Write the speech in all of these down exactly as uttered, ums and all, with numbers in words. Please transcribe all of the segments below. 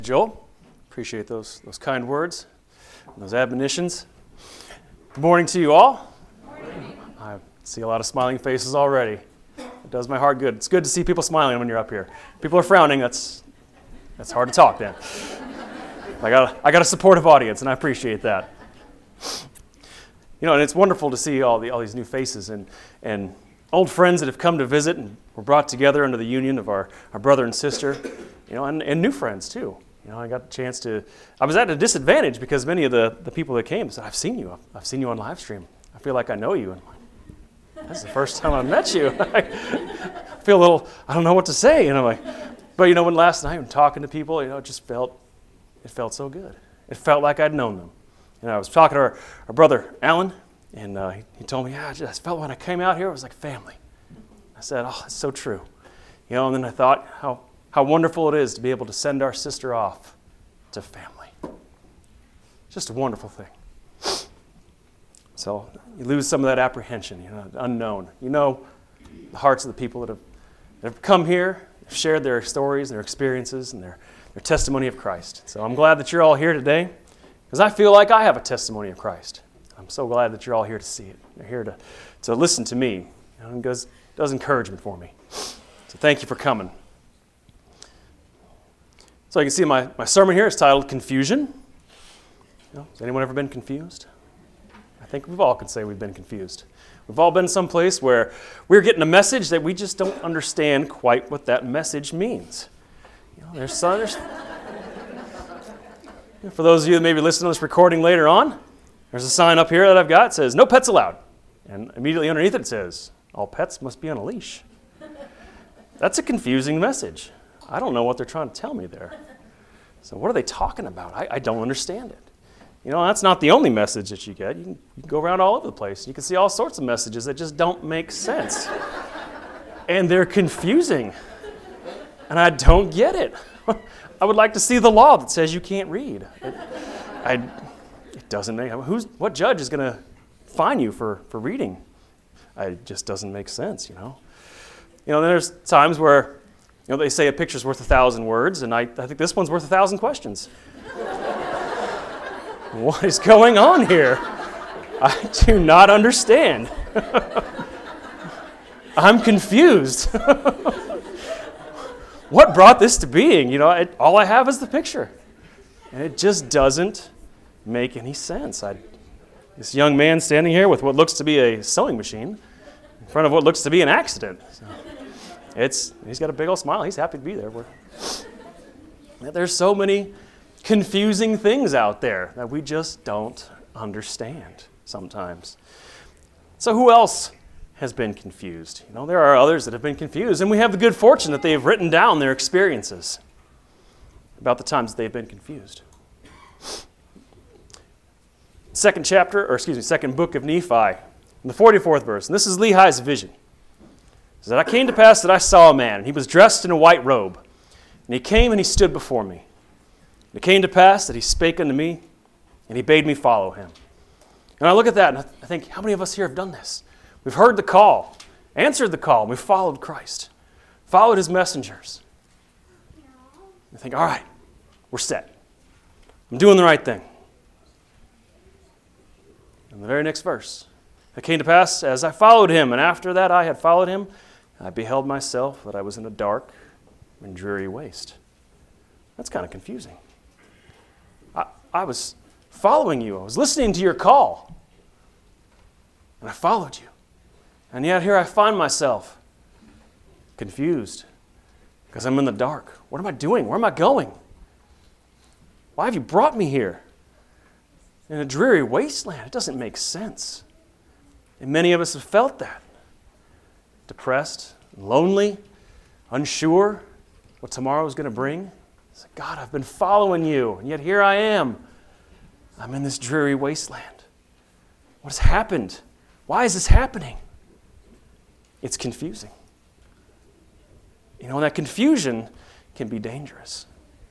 Joel, appreciate those those kind words, those admonitions. Good morning to you all. Good morning. I see a lot of smiling faces already. It does my heart good. It's good to see people smiling when you're up here. People are frowning. That's that's hard to talk then. I got I got a supportive audience, and I appreciate that. You know, and it's wonderful to see all the all these new faces and and old friends that have come to visit and were brought together under the union of our, our brother and sister. You know, and, and new friends too. You know, I got a chance to, I was at a disadvantage because many of the, the people that came said, I've seen you. I've, I've seen you on live stream. I feel like I know you. And I'm like, that's the first time I've met you. I feel a little, I don't know what to say. And I'm like, but you know, when last night I'm talking to people, you know, it just felt, it felt so good. It felt like I'd known them. You know, I was talking to our, our brother, Alan, and uh, he, he told me, yeah, I just felt when I came out here, it was like family. I said, oh, that's so true. You know, and then I thought how, How wonderful it is to be able to send our sister off to family. Just a wonderful thing. So you lose some of that apprehension, you know, the unknown. You know the hearts of the people that have, that have come here, have shared their stories, their experiences, and their, their testimony of Christ. So I'm glad that you're all here today, because I feel like I have a testimony of Christ. I'm so glad that you're all here to see it. You're here to, to listen to me. You know, it does, does encouragement for me. So thank you for coming. So you can see my, my sermon here is titled Confusion. You know, has anyone ever been confused? I think we've all can say we've been confused. We've all been someplace where we're getting a message that we just don't understand quite what that message means. You know, there's some, there's, for those of you that may be listening to this recording later on, there's a sign up here that I've got that says, no pets allowed. And immediately underneath it, it says, all pets must be on a leash. That's a confusing message. I don't know what they're trying to tell me there. So what are they talking about? I, I don't understand it. You know, that's not the only message that you get. You can, you can go around all over the place. You can see all sorts of messages that just don't make sense. And they're confusing. And I don't get it. I would like to see the law that says you can't read. It, I, it doesn't make, who's, what judge is going to fine you for, for reading? It just doesn't make sense, you know. You know, there's times where You know, they say a picture's worth a thousand words, and I, I think this one's worth a thousand questions. What is going on here? I do not understand. I'm confused. What brought this to being? You know, I, all I have is the picture. And it just doesn't make any sense. I, this young man standing here with what looks to be a sewing machine in front of what looks to be an accident. So. It's he's got a big old smile. He's happy to be there. We're, there's so many confusing things out there that we just don't understand sometimes. So who else has been confused? You know, there are others that have been confused, and we have the good fortune that they have written down their experiences about the times that they've been confused. Second chapter, or excuse me, second book of Nephi, in the forty-fourth verse, and this is Lehi's vision. It says, it came to pass that I saw a man, and he was dressed in a white robe. And he came and he stood before me. And it came to pass that he spake unto me, and he bade me follow him. And I look at that, and I think, how many of us here have done this? We've heard the call, answered the call, and we've followed Christ, followed his messengers. I think, all right, we're set. I'm doing the right thing. And the very next verse, it came to pass as I followed him, and after that I had followed him, I beheld myself that I was in a dark and dreary waste. That's kind of confusing. I, I was following you. I was listening to your call. And I followed you. And yet here I find myself confused because I'm in the dark. What am I doing? Where am I going? Why have you brought me here? In a dreary wasteland. It doesn't make sense. And many of us have felt that. Depressed, lonely, unsure what tomorrow is going to bring. It's like, God, I've been following you, and yet here I am. I'm in this dreary wasteland. What has happened? Why is this happening? It's confusing. You know, and that confusion can be dangerous.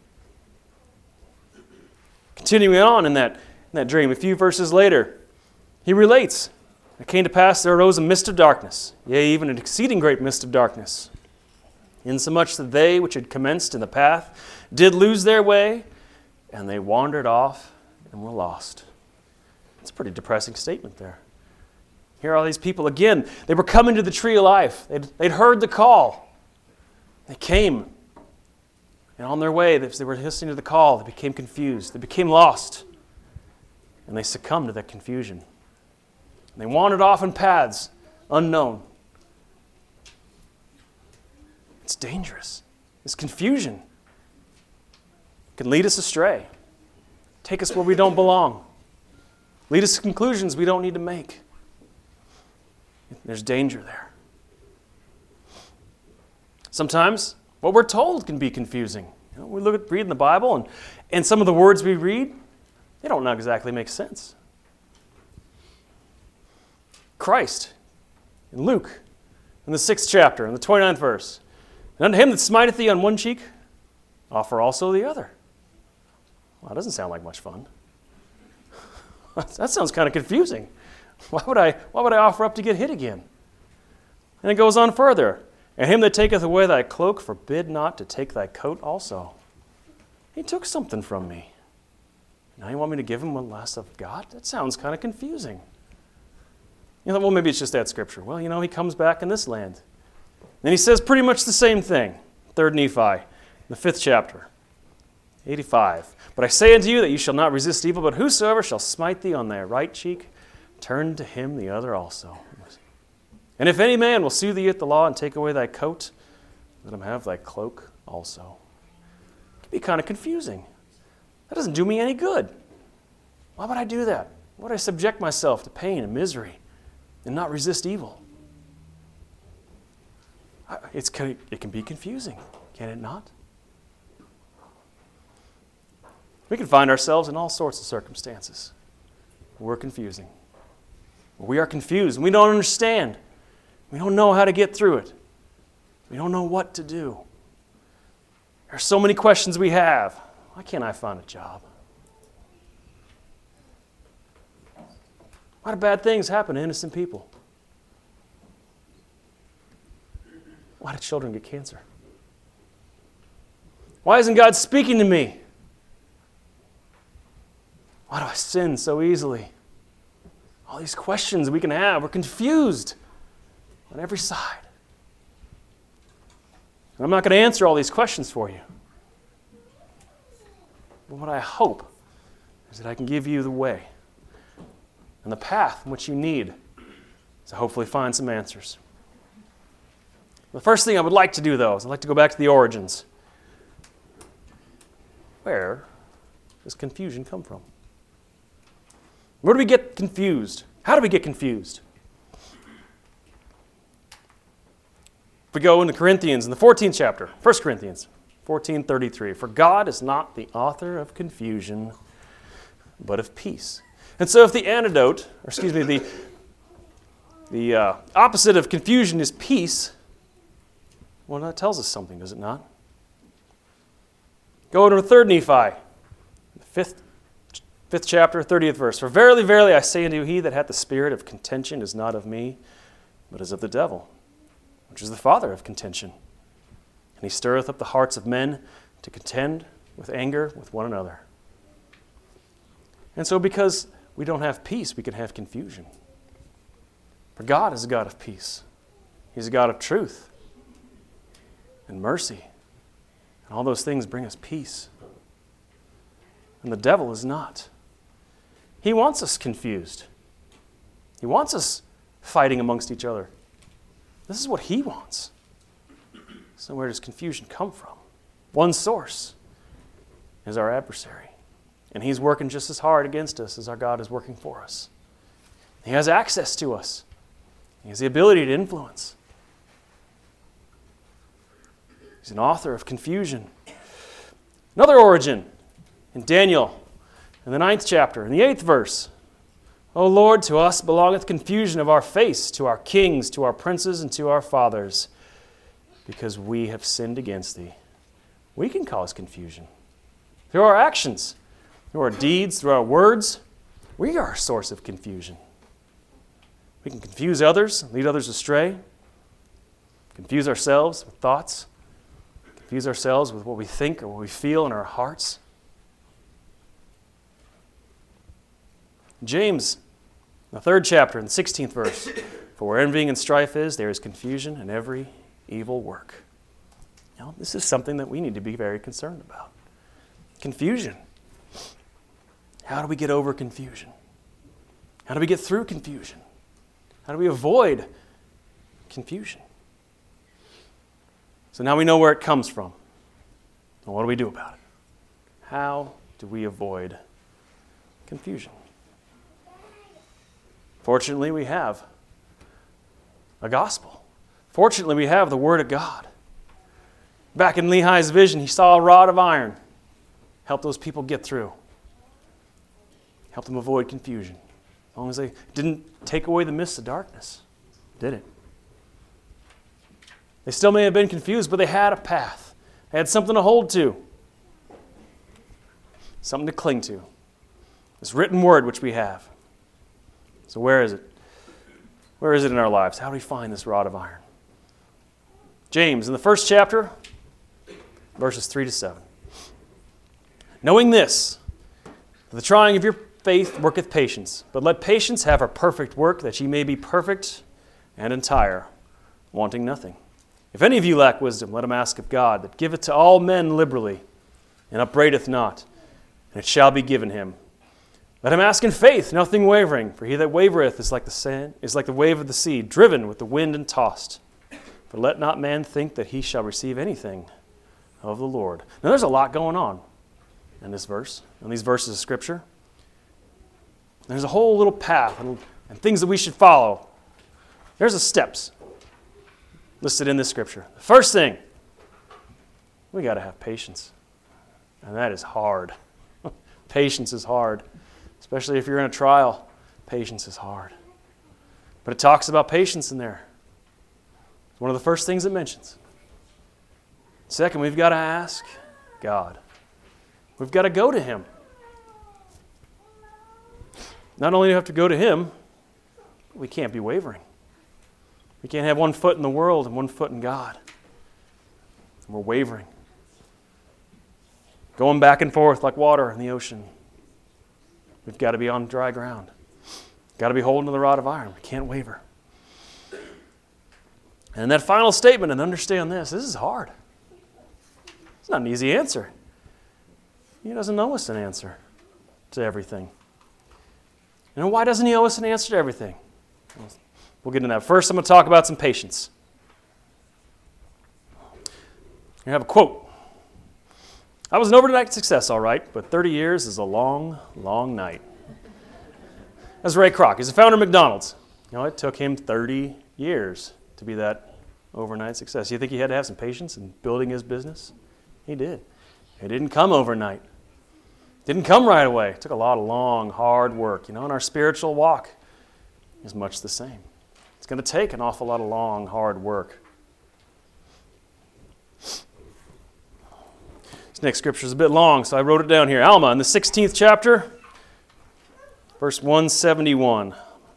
Continuing on in that, in that dream, a few verses later, he relates, it came to pass there arose a mist of darkness, yea, even an exceeding great mist of darkness. insomuch that they which had commenced in the path did lose their way, and they wandered off and were lost. It's a pretty depressing statement there. Here are all these people again. They were coming to the tree of life. They'd, they'd heard the call. They came. And on their way, as they were listening to the call, they became confused. They became lost. And they succumbed to that confusion. And they wandered off in paths unknown. It's dangerous. It's confusion. It can lead us astray. Take us where we don't belong. Lead us to conclusions we don't need to make. There's danger there. Sometimes what we're told can be confusing. You know, we look at reading the Bible, and, and some of the words we read, they don't exactly make sense. Christ, in Luke, in the sixth chapter, in the twenty-ninth verse, and unto him that smiteth thee on one cheek, offer also the other. Well, that doesn't sound like much fun. That sounds kind of confusing. Why would I, why would I offer up to get hit again? And it goes on further. And him that taketh away thy cloak, forbid not to take thy coat also. He took something from me. Now you want me to give him one last of God? That sounds kind of confusing. You know, well, maybe it's just that scripture. Well, you know, he comes back in this land. And he says pretty much the same thing. Third Nephi, the fifth chapter, eighty-five. But I say unto you that you shall not resist evil, but whosoever shall smite thee on thy right cheek, turn to him the other also. And if any man will sue thee at the law and take away thy coat, let him have thy cloak also. It can be kind of confusing. That doesn't do me any good. Why would I do that? Why would I subject myself to pain and misery and not resist evil? It's, it can be confusing, can it not? We can find ourselves in all sorts of circumstances. We're confusing. We are confused, and we don't understand. We don't know how to get through it. We don't know what to do. There are so many questions we have. Why can't I find a job? Why do bad things happen to innocent people? Why do children get cancer? Why isn't God speaking to me? Why do I sin so easily? All these questions we can have. We're confused on every side. And I'm not going to answer all these questions for you. But what I hope is that I can give you the way and the path in which you need to hopefully find some answers. The first thing I would like to do, though, is I'd like to go back to the origins. Where does confusion come from? Where do we get confused? How do we get confused? If we go into Corinthians, in the fourteenth chapter, First Corinthians fourteen thirty-three, for God is not the author of confusion, but of peace. And so if the antidote, or excuse me, the, the uh, opposite of confusion is peace, well, that tells us something, does it not? Go to Third Nephi, fifth, fifth chapter, thirtieth verse. For verily, verily, I say unto you, he that hath the spirit of contention is not of me, but is of the devil, which is the father of contention. And he stirreth up the hearts of men to contend with anger with one another. And so because we don't have peace, we can have confusion. For God is a God of peace. He's a God of truth and mercy. And all those things bring us peace. And the devil is not. He wants us confused. He wants us fighting amongst each other. This is what he wants. So where does confusion come from? One source is our adversary. And he's working just as hard against us as our God is working for us. He has access to us. He has the ability to influence. He's an author of confusion. Another origin in Daniel, in the ninth chapter, in the eighth verse. O Lord, to us belongeth confusion of our face, to our kings, to our princes, and to our fathers, because we have sinned against thee. We can cause confusion. Through our actions, through our deeds, through our words, we are a source of confusion. We can confuse others, lead others astray, confuse ourselves with thoughts confuse ourselves with what we think or what we feel in our hearts. James, the third chapter, in the sixteenth verse, for where envying and strife is, there is confusion in every evil work. You know, this is something that we need to be very concerned about. Confusion. How do we get over confusion? How do we get through confusion? How do we avoid confusion? So now we know where it comes from. And what do we do about it? How do we avoid confusion? Fortunately, we have a gospel. Fortunately, we have the Word of God. Back in Lehi's vision, he saw a rod of iron. Help those people get through. Help them avoid confusion. As long as they didn't take away the mists of darkness, did it? They still may have been confused, but they had a path. They had something to hold to. Something to cling to. This written word which we have. So where is it? Where is it in our lives? How do we find this rod of iron? James, in the first chapter, verses three to seven. Knowing this, the trying of your faith worketh patience, but let patience have her perfect work, that ye may be perfect and entire, wanting nothing. If any of you lack wisdom, let him ask of God, that giveth to all men liberally, and upbraideth not, and it shall be given him. Let him ask in faith, nothing wavering, for he that wavereth is like the sand, is like the wave of the sea, driven with the wind and tossed. But let not man think that he shall receive anything of the Lord. Now there's a lot going on in this verse, in these verses of Scripture. There's a whole little path and, and things that we should follow. There's the steps listed in this Scripture. The first thing, we got to have patience. And that is hard. Patience is hard. Especially if you're in a trial, patience is hard. But it talks about patience in there. It's one of the first things it mentions. Second, we've got to ask God. We've got to go to Him. Not only do we have to go to Him, we can't be wavering. We can't have one foot in the world and one foot in God. And we're wavering. Going back and forth like water in the ocean. We've got to be on dry ground. Got to be holding to the rod of iron. We can't waver. And that final statement, and understand this, this is hard. It's not an easy answer. He doesn't know us an answer to everything. And why doesn't He owe us an answer to everything? We'll get into that. First, I'm going to talk about some patience. I have a quote. I was an overnight success, all right, but thirty years is a long, long night. That's Ray Kroc. He's the founder of McDonald's. You know, it took him thirty years to be that overnight success. You think he had to have some patience in building his business? He did. It didn't come overnight. It didn't come right away. It took a lot of long, hard work. You know, and our spiritual walk is much the same. It's going to take an awful lot of long, hard work. This next scripture is a bit long, so I wrote it down here. Alma, in the sixteenth chapter, verse one seventy-one.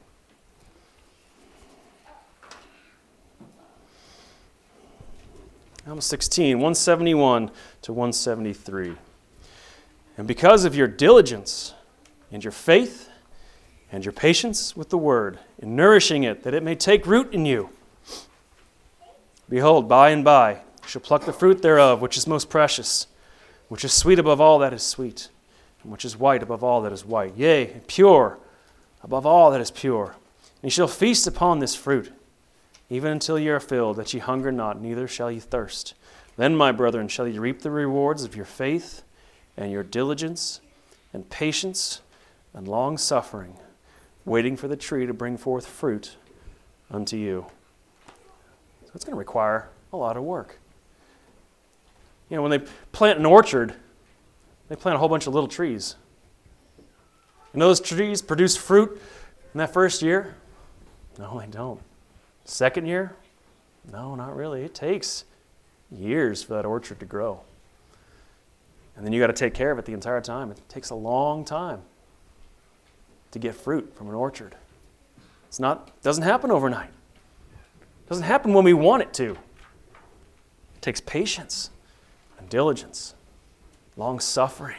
Alma sixteen, one seventy-one to one seventy-three. And because of your diligence and your faith and your patience with the word, in nourishing it, that it may take root in you, behold, by and by you shall pluck the fruit thereof, which is most precious, which is sweet above all that is sweet, and which is white above all that is white, yea, pure above all that is pure. And ye shall feast upon this fruit, even until ye are filled, that ye hunger not, neither shall ye thirst. Then, my brethren, shall ye reap the rewards of your faith, and your diligence, and patience, and long-suffering, waiting for the tree to bring forth fruit unto you. So it's going to require a lot of work. You know, when they plant an orchard, they plant a whole bunch of little trees. And those trees produce fruit in that first year? No, they don't. Second year? No, not really. It takes years for that orchard to grow. And then you got to take care of it the entire time. It takes a long time to get fruit from an orchard. It's not, it doesn't happen overnight. It doesn't happen when we want it to. It takes patience. diligence, long-suffering,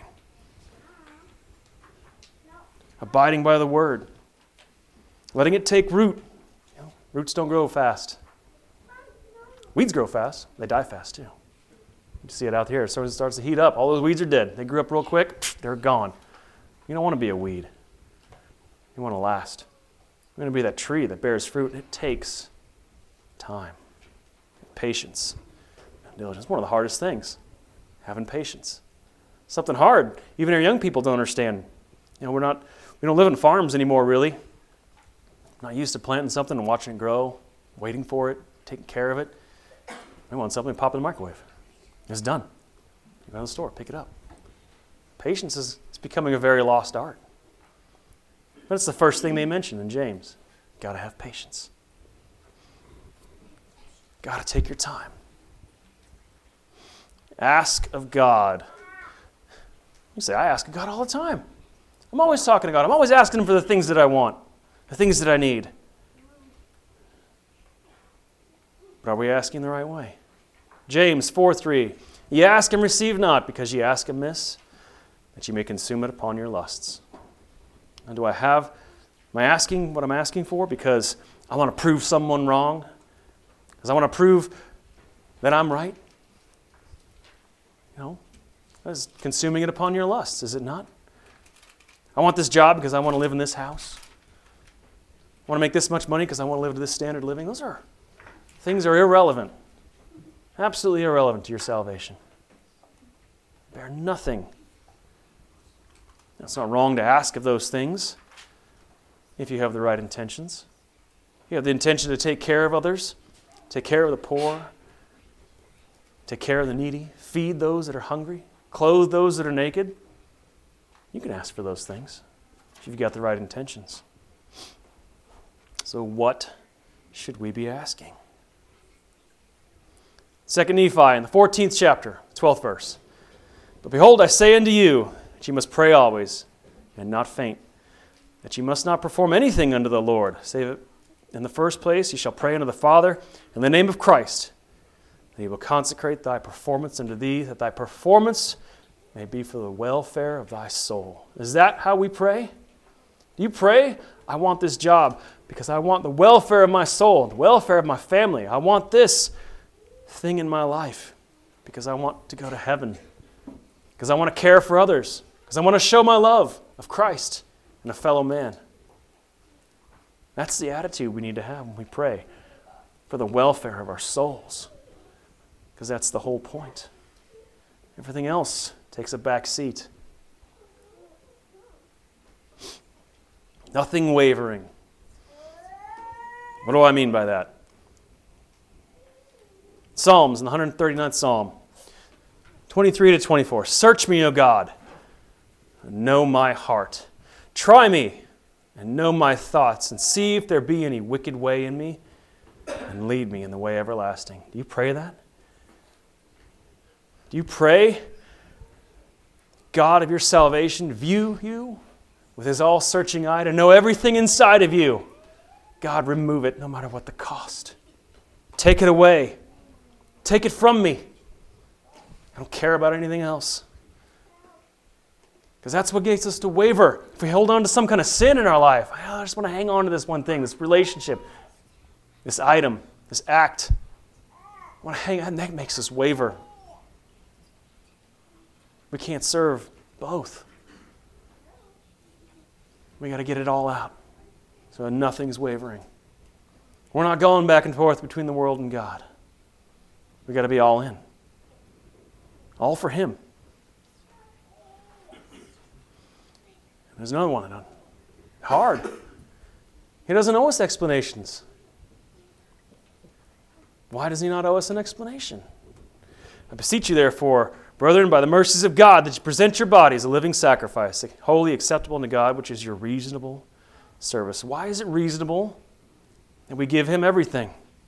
abiding by the word, letting it take root. You know, roots don't grow fast. Weeds grow fast. They die fast, too. You see it out here. As soon as it starts to heat up, all those weeds are dead. They grew up real quick. They're gone. You don't want to be a weed. You want to last. You're going to be that tree that bears fruit. It takes time, patience, and diligence. It's one of the hardest things, having patience. Something hard. Even our young people don't understand. You know, we're not, we don't live in farms anymore, really. We're not used to planting something and watching it grow, waiting for it, taking care of it. We want something, pop in the microwave. It's done. You go to the store, pick it up. Patience is it's becoming a very lost art. But it's the first thing they mention in James. Got to have patience. Got to take your time. Ask of God. You say, I ask of God all the time. I'm always talking to God. I'm always asking Him for the things that I want, the things that I need. But are we asking the right way? James four three. Ye ask and receive not, because ye ask amiss, that ye may consume it upon your lusts. And do I have, am I asking what I'm asking for because I want to prove someone wrong? Because I want to prove that I'm right? You know, that's consuming it upon your lusts, is it not? I want this job because I want to live in this house. I want to make this much money because I want to live to this standard of living. Those are things are irrelevant. Absolutely irrelevant to your salvation. They're nothing. It's not wrong to ask of those things if you have the right intentions. You have the intention to take care of others, take care of the poor, take care of the needy, feed those that are hungry, clothe those that are naked. You can ask for those things if you've got the right intentions. So what should we be asking? Second Nephi in the fourteenth chapter, twelfth verse. But behold, I say unto you, that ye must pray always, and not faint, that ye must not perform anything unto the Lord, save it in the first place ye shall pray unto the Father in the name of Christ, that He will consecrate thy performance unto thee, that thy performance may be for the welfare of thy soul. Is that how we pray? Do you pray, I want this job because I want the welfare of my soul, the welfare of my family. I want this thing in my life because I want to go to heaven, because I want to care for others, because I want to show my love of Christ and a fellow man. That's the attitude we need to have when we pray for the welfare of our souls, because that's the whole point. Everything else takes a back seat. Nothing wavering. What do I mean by that? Psalms in the one hundred thirty-ninth Psalm, twenty-three to twenty-four. Search me, O God, and know my heart. Try me and know my thoughts, and see if there be any wicked way in me, and lead me in the way everlasting. Do you pray that? Do you pray God of your salvation view you with His all-searching eye to know everything inside of you? God, remove it no matter what the cost. Take it away. Take it from me. I don't care about anything else. Because that's what gets us to waver. If we hold on to some kind of sin in our life, I just want to hang on to this one thing, this relationship, this item, this act. I want to hang on, that makes us waver. We can't serve both. We got to get it all out so nothing's wavering. We're not going back and forth between the world and God. We got to be all in. All for Him. There's another one. Hard. He doesn't owe us explanations. Why does He not owe us an explanation? I beseech you, therefore, brethren, by the mercies of God, that you present your bodies a living sacrifice, wholly acceptable unto God, which is your reasonable service. Why is it reasonable that we give Him everything?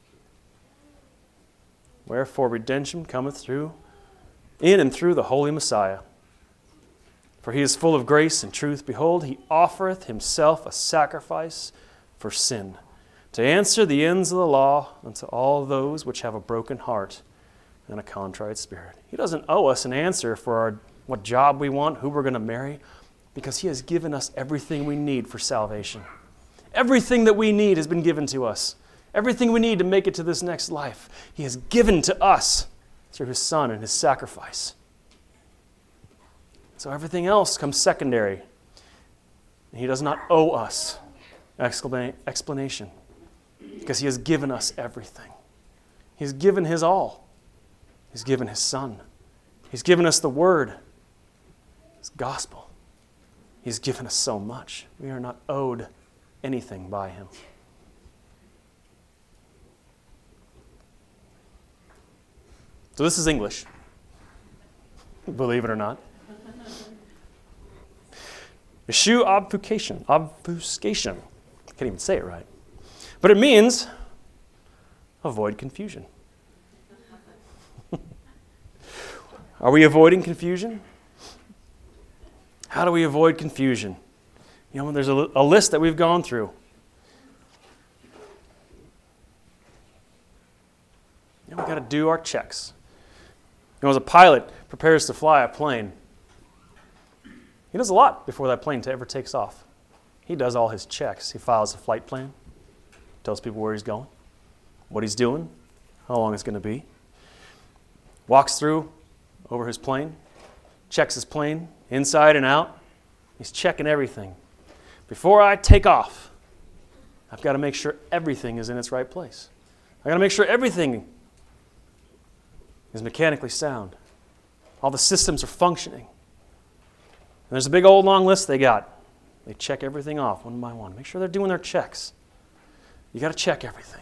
Wherefore redemption cometh through, in and through the Holy Messiah. For He is full of grace and truth. Behold, He offereth Himself a sacrifice for sin, to answer the ends of the law unto all those which have a broken heart and a contrite spirit. He doesn't owe us an answer for our, what job we want, who we're going to marry, because he has given us everything we need for salvation. Everything that we need has been given to us. Everything we need to make it to this next life, he has given to us through his Son and his sacrifice. So everything else comes secondary. And he does not owe us explanation because he has given us everything. He's given his all. He's given his Son. He's given us the Word, his gospel. He's given us so much. We are not owed anything by him. So this is English, believe it or not. Eschew obfuscation. Obfuscation. I can't even say it right. But it means avoid confusion. Are we avoiding confusion? How do we avoid confusion? You know, there's a, a list that we've gone through. You know, we've got to do our checks. You know, as a pilot prepares to fly a plane, he does a lot before that plane ever takes off. He does all his checks. He files a flight plan, tells people where he's going, what he's doing, how long it's going to be, walks through over his plane, checks his plane inside and out. He's checking everything. Before I take off, I've got to make sure everything is in its right place. I've got to make sure everything is mechanically sound. All the systems are functioning. And there's a big old long list they got. They check everything off one by one. Make sure they're doing their checks. You got to check everything.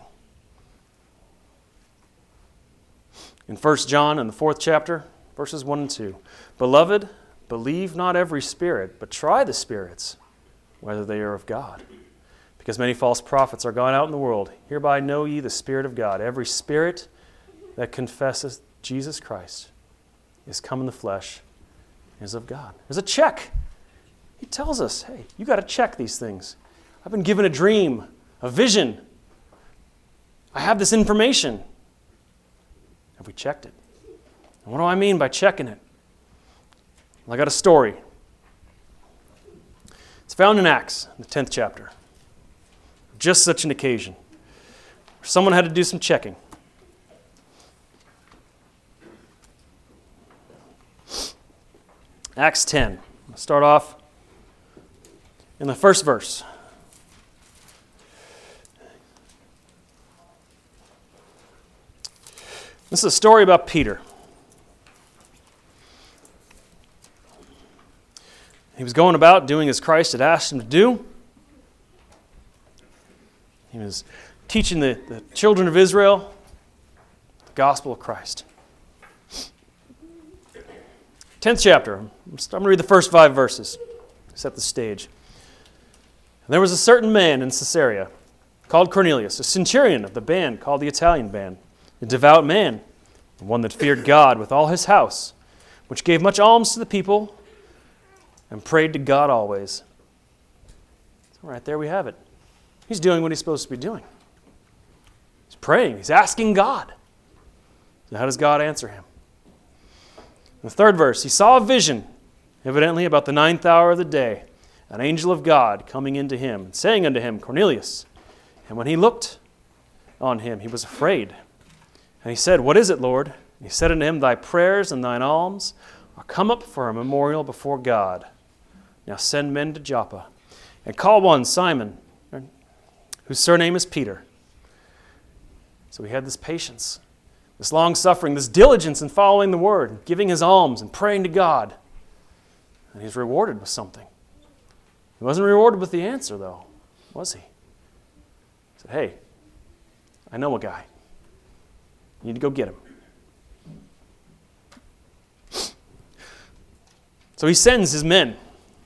In First John, in the fourth chapter, verses one and two, Beloved, believe not every spirit, but try the spirits, whether they are of God. Because many false prophets are gone out in the world. Hereby know ye the Spirit of God. Every spirit that confesseth Jesus Christ is come in the flesh, is of God. There's a check. He tells us, hey, you got to check these things. I've been given a dream, a vision. I have this information. Have we checked it? And what do I mean by checking it? Well, I got a story. It's found in Acts, the tenth chapter. Just such an occasion. Someone had to do some checking. Acts ten. I'll start off in the first verse. This is a story about Peter. He was going about doing as Christ had asked him to do. He was teaching the, the children of Israel the gospel of Christ. tenth chapter. I'm going to read the first five verses. Set the stage. And there was a certain man in Caesarea called Cornelius, a centurion of the band called the Italian band, a devout man, one that feared God with all his house, which gave much alms to the people and prayed to God always. So right there we have it. He's doing what he's supposed to be doing. He's praying. He's asking God. So how does God answer him? In the third verse, he saw a vision, evidently about the ninth hour of the day, an angel of God coming into him, and saying unto him, Cornelius. And when he looked on him, he was afraid. And he said, What is it, Lord? And he said unto him, Thy prayers and thine alms are come up for a memorial before God. Now send men to Joppa, and call one Simon, whose surname is Peter. So he had this patience, this long-suffering, this diligence in following the word, giving his alms and praying to God. And he's rewarded with something. He wasn't rewarded with the answer, though, was he? He said, hey, I know a guy. You need to go get him. So he sends his men.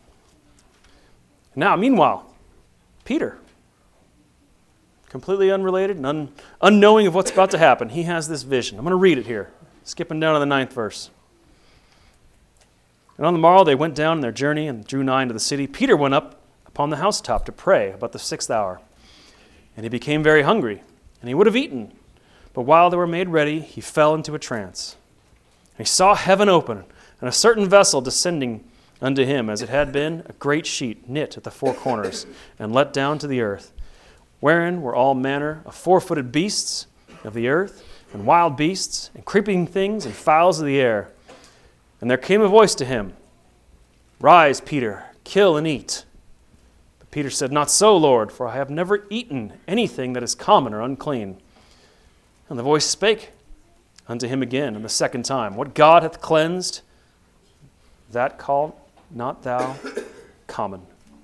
Now, meanwhile, Peter, completely unrelated and un- unknowing of what's about to happen, he has this vision. I'm going to read it here, skipping down to the ninth verse. And on the morrow they went down in their journey and drew nigh to the city. Peter went up upon the housetop to pray about the sixth hour. And he became very hungry, and he would have eaten. But while they were made ready, he fell into a trance. And he saw heaven open, and a certain vessel descending unto him, as it had been a great sheet knit at the four corners, and let down to the earth, wherein were all manner of four-footed beasts of the earth, and wild beasts, and creeping things, and fowls of the air. And there came a voice to him, Rise, Peter, kill and eat. But Peter said, Not so, Lord, for I have never eaten anything that is common or unclean. And the voice spake unto him again, and the second time, What God hath cleansed, that call not thou common.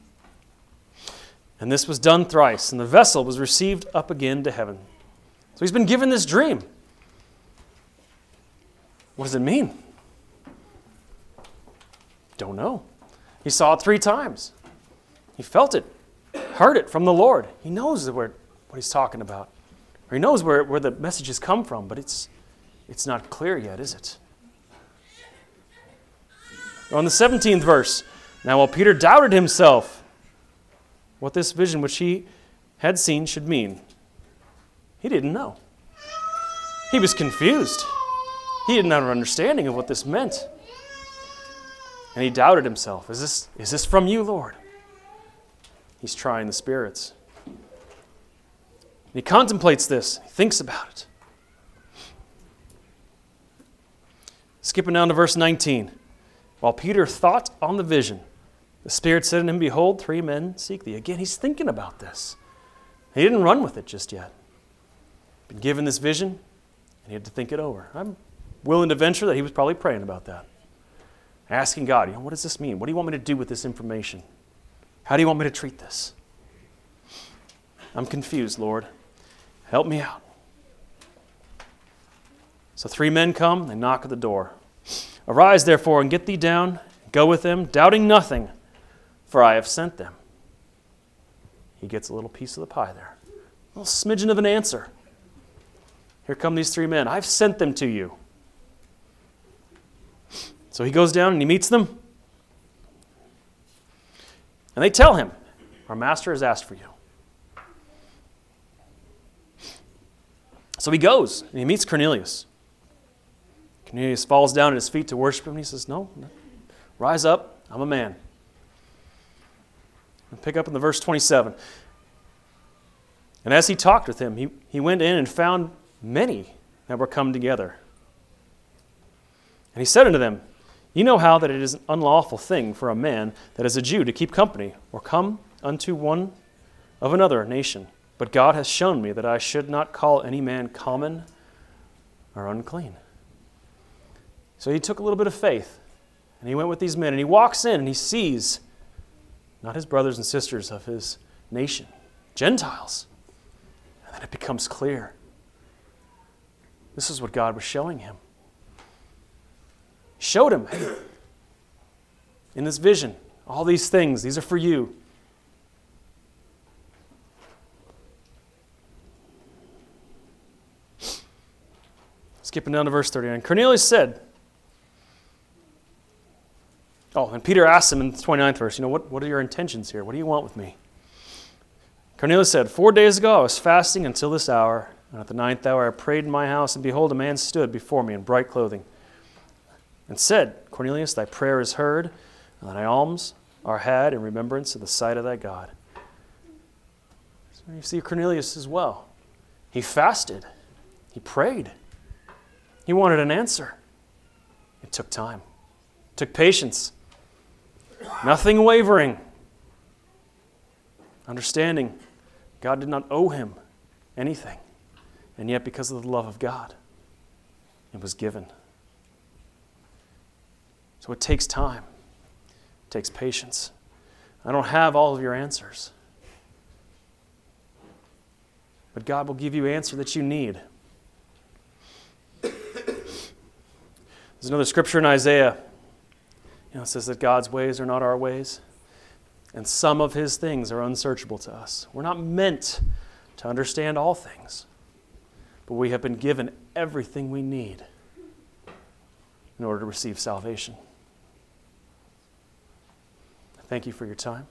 And this was done thrice, and the vessel was received up again to heaven. So he's been given this dream. What does it mean? Don't know. He saw it three times. He felt it, heard it from the Lord. He knows where, what he's talking about. Or he knows where, where the messages come from, but it's, it's not clear yet, is it? On the seventeenth verse, Now while Peter doubted himself what this vision which he had seen should mean, he didn't know. He was confused. He didn't have an understanding of what this meant. And he doubted himself. Is this, is this from you, Lord? He's trying the spirits. And he contemplates this. He thinks about it. Skipping down to verse nineteen. While Peter thought on the vision, the Spirit said unto him, Behold, three men seek thee. Again, he's thinking about this. He didn't run with it just yet. Been given this vision, and he had to think it over. I'm willing to venture that he was probably praying about that. Asking God, you know, what does this mean? What do you want me to do with this information? How do you want me to treat this? I'm confused, Lord. Help me out. So three men come, they knock at the door. Arise, therefore, and get thee down, go with them, doubting nothing, for I have sent them. He gets a little piece of the pie there. A little smidgen of an answer. Here come these three men. I've sent them to you. So he goes down and he meets them. And they tell him, Our master has asked for you. So he goes and he meets Cornelius. Cornelius falls down at his feet to worship him. And he says, no, no, rise up. I'm a man. And pick up in the verse twenty-seven. And as he talked with him, he, he went in and found many that were come together. And he said unto them, Ye know how that it is an unlawful thing for a man that is a Jew to keep company or come unto one of another nation. But God has shown me that I should not call any man common or unclean. So he took a little bit of faith, and he went with these men, and he walks in, and he sees not his brothers and sisters of his nation, Gentiles. And then it becomes clear. This is what God was showing him. He showed him, hey, in this vision, all these things, these are for you. Skipping down to verse thirty-nine. Cornelius said, oh, and Peter asked him in the twenty-ninth verse, you know, what, what are your intentions here? What do you want with me? Cornelius said, Four days ago I was fasting until this hour, and at the ninth hour I prayed in my house, and behold, a man stood before me in bright clothing, and said, Cornelius, thy prayer is heard, and thy alms are had in remembrance of the sight of thy God. So you see Cornelius as well. He fasted. He prayed. He wanted an answer. It took time. It took patience. Nothing wavering. Understanding God did not owe him anything. And yet because of the love of God, it was given. So it takes time. It takes patience. I don't have all of your answers. But God will give you the answer that you need. There's another scripture in Isaiah. You know, it says that God's ways are not our ways. And some of his things are unsearchable to us. We're not meant to understand all things. But we have been given everything we need in order to receive salvation. Thank you for your time.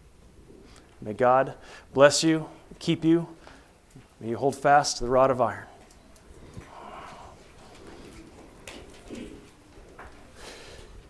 May God bless you, keep you. May you hold fast to the rod of iron.